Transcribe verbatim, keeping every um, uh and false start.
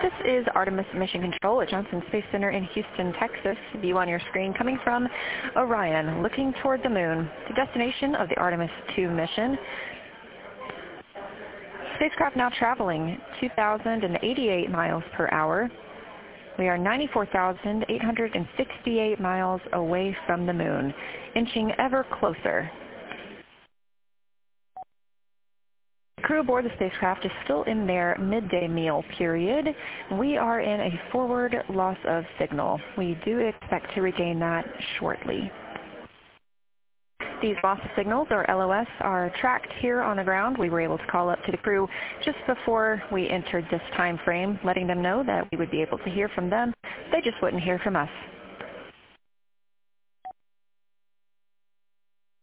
This is Artemis Mission Control at Johnson Space Center in Houston, Texas. View on your screen coming from Orion, looking toward the moon, the destination of the Artemis two mission. Spacecraft now traveling two thousand eighty-eight miles per hour. We are ninety-four thousand eight hundred sixty-eight miles away from the moon, inching ever closer. The crew aboard the spacecraft is still in their midday meal period. We are in a forward loss of signal. We do expect to regain that shortly. These loss of signals, or L O S, are tracked here on the ground. We were able to call up to the crew just before we entered this time frame, letting them know that we would be able to hear from them. They just wouldn't hear from us.